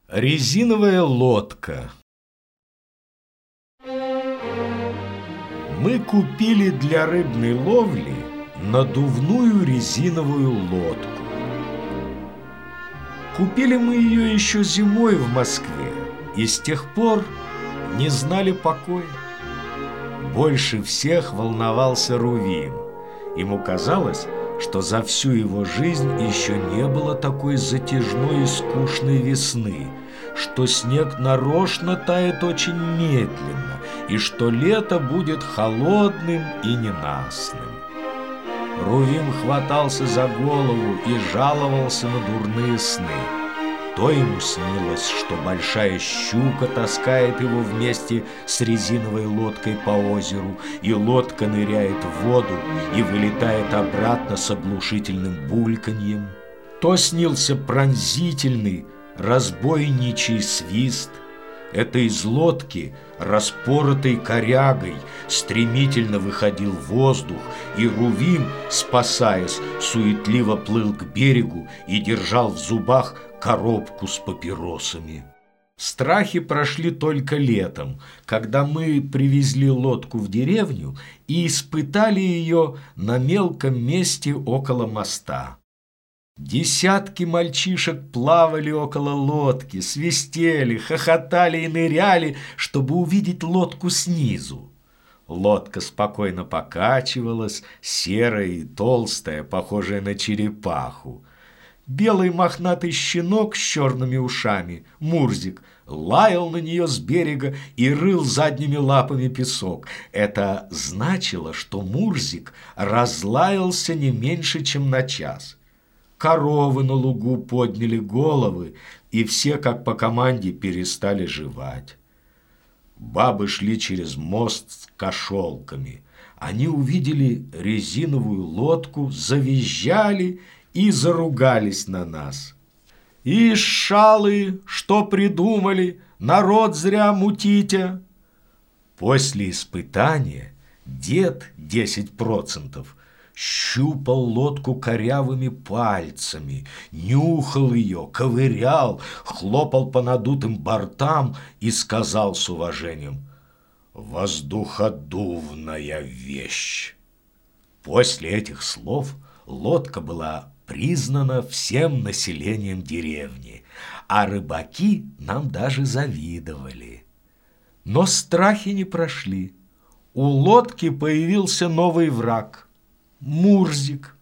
Резиновая лодка. Мы купили для рыбной ловли надувную резиновую лодку. Купили мы ее еще зимой в Москве и с тех пор не знали покоя. Больше всех волновался Рувим. Ему казалось, что за всю его жизнь еще не было такой затяжной и скучной весны, что снег нарочно тает очень медленно, и что лето будет холодным и ненастным. Рувим хватался за голову и жаловался на дурные сны. То ему снилось, что большая щука таскает его вместе с резиновой лодкой по озеру, и лодка ныряет в воду и вылетает обратно с оглушительным бульканьем. То снился пронзительный, разбойничий свист. Это из лодки, распоротой корягой, стремительно выходил воздух, и Рувим, спасаясь, суетливо плыл к берегу и держал в зубах коробку с папиросами. Страхи прошли только летом, когда мы привезли лодку в деревню и испытали ее на мелком месте около моста. Десятки мальчишек плавали около лодки, свистели, хохотали и ныряли, чтобы увидеть лодку снизу. Лодка спокойно покачивалась, серая и толстая, похожая на черепаху. Белый мохнатый щенок с черными ушами, Мурзик, лаял на нее с берега и рыл задними лапами песок. Это значило, что Мурзик разлаялся не меньше, чем на час. Коровы на лугу подняли головы, и все, как по команде, перестали жевать. Бабы шли через мост с кошелками. Они увидели резиновую лодку, завизжали и заругались на нас. «Ишь, шалы, что придумали? Народ зря мутите!» После испытания дед 10% щупал лодку корявыми пальцами, нюхал ее, ковырял, хлопал по надутым бортам и сказал с уважением: «Воздуходувная вещь». После этих слов лодка была признана всем населением деревни, а рыбаки нам даже завидовали. Но страхи не прошли. У лодки появился новый враг – Мурзик.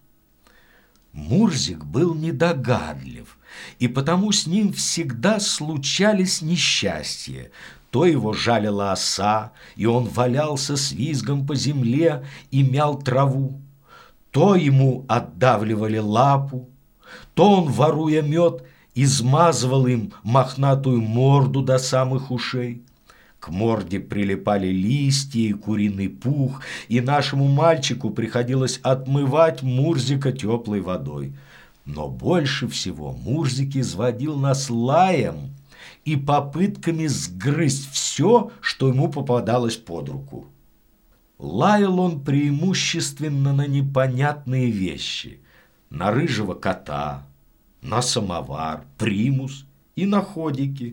Мурзик был недогадлив, и потому с ним всегда случались несчастья. То его жалила оса, и он валялся с визгом по земле и мял траву, то ему отдавливали лапу, то он, воруя мед, измазывал им мохнатую морду до самых ушей. К морде прилипали листья и куриный пух, и нашему мальчику приходилось отмывать Мурзика теплой водой. Но больше всего Мурзик изводил нас лаем и попытками сгрызть все, что ему попадалось под руку. Лаял он преимущественно на непонятные вещи: на рыжего кота, на самовар, примус и на ходики.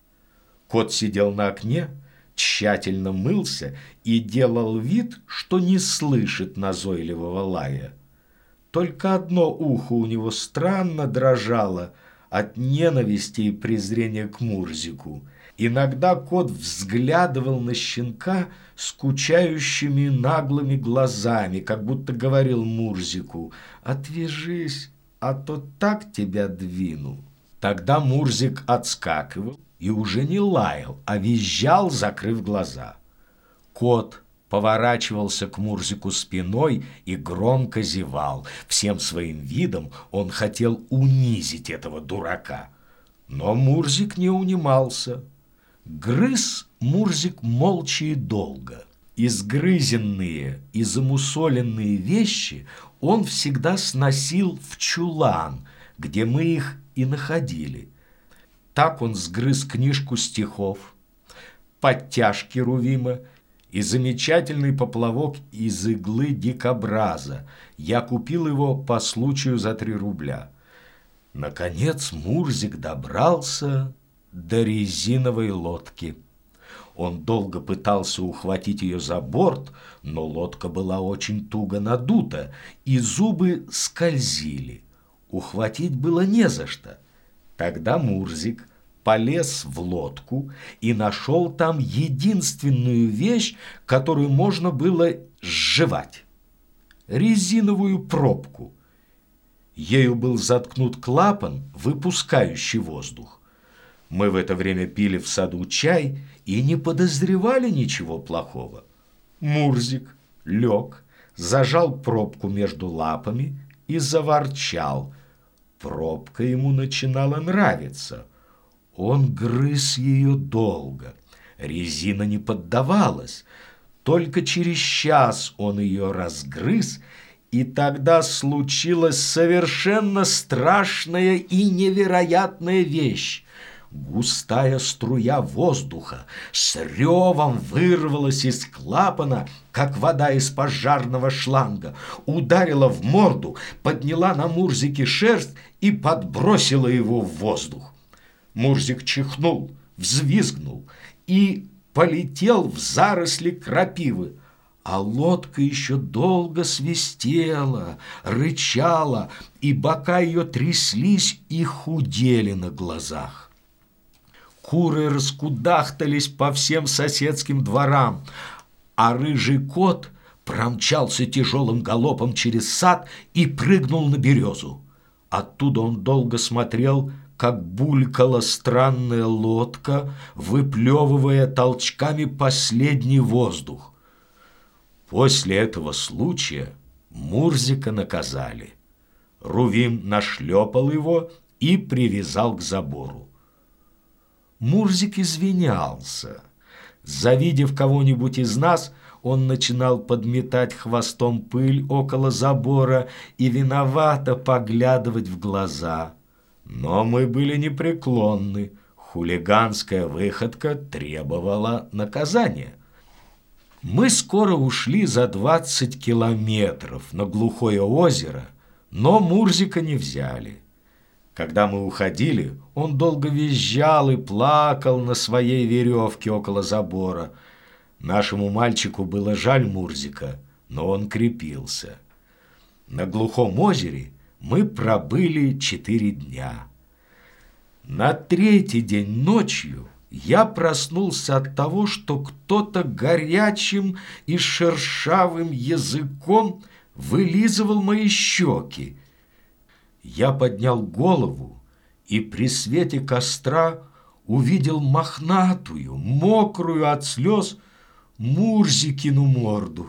Кот сидел на окне, тщательно мылся и делал вид, что не слышит назойливого лая. Только одно ухо у него странно дрожало от ненависти и презрения к Мурзику. Иногда кот взглядывал на щенка скучающими наглыми глазами, как будто говорил Мурзику: «Отвяжись, а то так тебя двину». Тогда Мурзик отскакивал и уже не лаял, а визжал, закрыв глаза. Кот поворачивался к Мурзику спиной и громко зевал. Всем своим видом он хотел унизить этого дурака. Но Мурзик не унимался. Грыз Мурзик молча и долго. Изгрызенные и замусоленные вещи он всегда сносил в чулан, где мы их и находили. Так он сгрыз книжку стихов, подтяжки Рувима и замечательный поплавок из иглы дикобраза. Я купил его по случаю за 3 рубля. Наконец Мурзик добрался до резиновой лодки. Он долго пытался ухватить ее за борт, но лодка была очень туго надута, и зубы скользили. Ухватить было не за что. Тогда Мурзик полез в лодку и нашел там единственную вещь, которую можно было сживать – резиновую пробку. Ею был заткнут клапан, выпускающий воздух. Мы в это время пили в саду чай и не подозревали ничего плохого. Мурзик лег, зажал пробку между лапами и заворчал. Пробка ему начинала нравиться. Он грыз ее долго. Резина не поддавалась. Только через час он ее разгрыз, и тогда случилась совершенно страшная и невероятная вещь. Густая струя воздуха с ревом вырвалась из клапана, как вода из пожарного шланга, ударила в морду, подняла на Мурзике шерсть и подбросила его в воздух. Мурзик чихнул, взвизгнул и полетел в заросли крапивы. А лодка еще долго свистела, рычала, и бока ее тряслись и худели на глазах. Куры раскудахтались по всем соседским дворам, а рыжий кот промчался тяжелым галопом через сад и прыгнул на березу. Оттуда он долго смотрел, как булькала странная лодка, выплевывая толчками последний воздух. После этого случая Мурзика наказали. Рувим нашлепал его и привязал к забору. Мурзик извинялся. Завидев кого-нибудь из нас, он начинал подметать хвостом пыль около забора и виновато поглядывать в глаза. Но мы были непреклонны. Хулиганская выходка требовала наказания. Мы скоро ушли за 20 километров на глухое озеро, но Мурзика не взяли. Когда мы уходили, он долго визжал и плакал на своей веревке около забора. Нашему мальчику было жаль Мурзика, но он крепился. На глухом озере мы пробыли 4 дня. На 3-й день ночью я проснулся от того, что кто-то горячим и шершавым языком вылизывал мои щеки. Я поднял голову и при свете костра увидел мохнатую, мокрую от слез Мурзикину морду.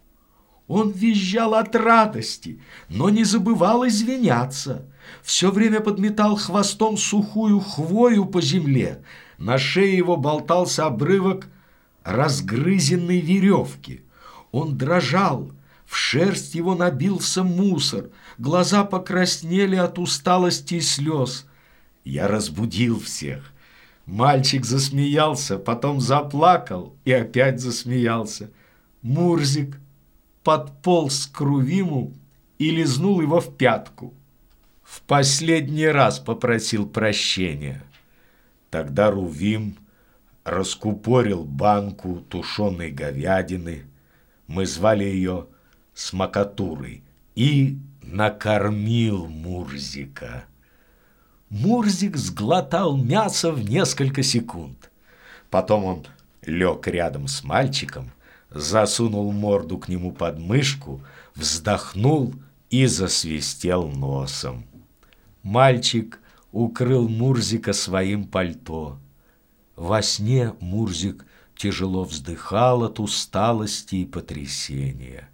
Он визжал от радости, но не забывал извиняться. Все время подметал хвостом сухую хвою по земле. На шее его болтался обрывок разгрызенной веревки. Он дрожал, в шерсть его набился мусор, глаза покраснели от усталости и слез. Я разбудил всех. Мальчик засмеялся, потом заплакал и опять засмеялся. Мурзик подполз к Рувиму и лизнул его в пятку. В последний раз попросил прощения. Тогда Рувим раскупорил банку тушеной говядины, мы звали ее Смакатурой, и накормил Мурзика. Мурзик сглотал мясо в несколько секунд. Потом он лег рядом с мальчиком, засунул морду к нему под мышку, вздохнул и засвистел носом. Мальчик укрыл Мурзика своим пальто. Во сне Мурзик тяжело вздыхал от усталости и потрясения.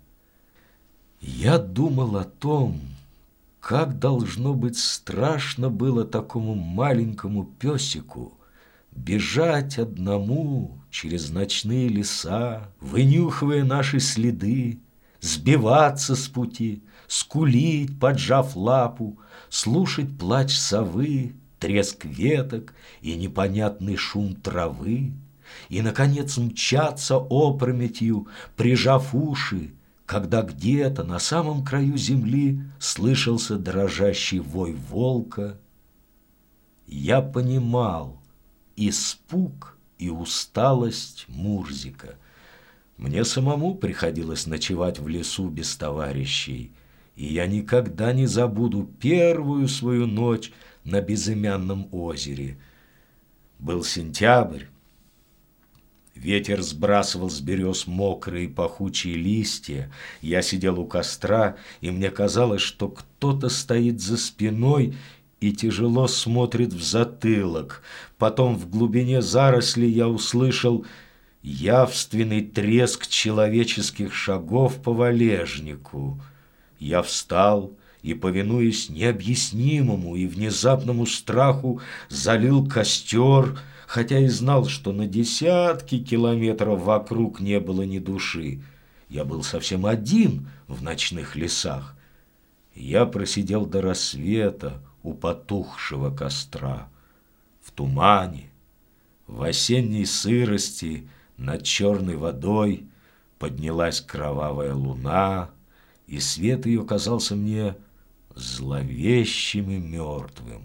Я думал о том, как должно быть страшно было такому маленькому песику бежать одному через ночные леса, вынюхивая наши следы, сбиваться с пути, скулить, поджав лапу, слушать плач совы, треск веток и непонятный шум травы, и, наконец, мчаться опрометью, прижав уши, когда где-то на самом краю земли слышался дрожащий вой волка. Я понимал, испуг и усталость Мурзика. Мне самому приходилось ночевать в лесу без товарищей, и я никогда не забуду первую свою ночь на безымянном озере. Был сентябрь. Ветер сбрасывал с берез мокрые пахучие листья. Я сидел у костра, и мне казалось, что кто-то стоит за спиной и тяжело смотрит в затылок. Потом в глубине зарослей я услышал явственный треск человеческих шагов по валежнику. Я встал и, повинуясь необъяснимому и внезапному страху, залил костер, хотя и знал, что на десятки километров вокруг не было ни души. Я был совсем один в ночных лесах. Я просидел до рассвета у потухшего костра. В тумане, в осенней сырости над черной водой поднялась кровавая луна, и свет ее казался мне зловещим и мертвым.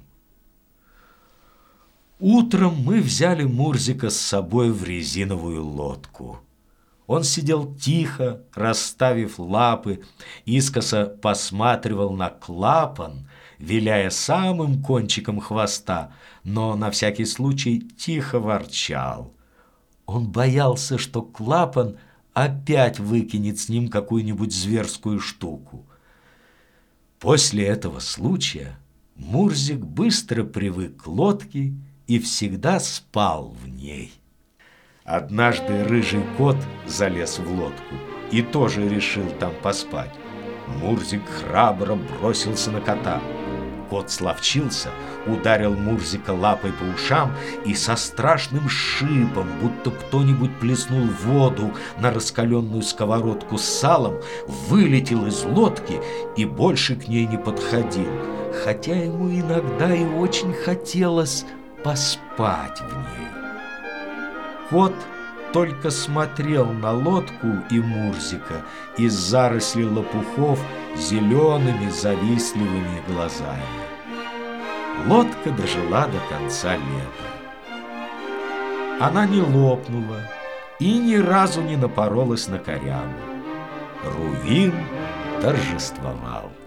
Утром мы взяли Мурзика с собой в резиновую лодку. Он сидел тихо, расставив лапы, искоса посматривал на клапан, виляя самым кончиком хвоста, но на всякий случай тихо ворчал. Он боялся, что клапан опять выкинет с ним какую-нибудь зверскую штуку. После этого случая Мурзик быстро привык к лодке и всегда спал в ней. Однажды рыжий кот залез в лодку и тоже решил там поспать. Мурзик храбро бросился на кота. Кот словчился, ударил Мурзика лапой по ушам и со страшным шипом, будто кто-нибудь плеснул воду на раскаленную сковородку с салом, вылетел из лодки и больше к ней не подходил, хотя ему иногда и очень хотелось поспать в ней. Кот только смотрел на лодку и Мурзика из зарослей лопухов зелеными завистливыми глазами. Лодка дожила до конца лета. Она не лопнула и ни разу не напоролась на корягу. Рувим торжествовал.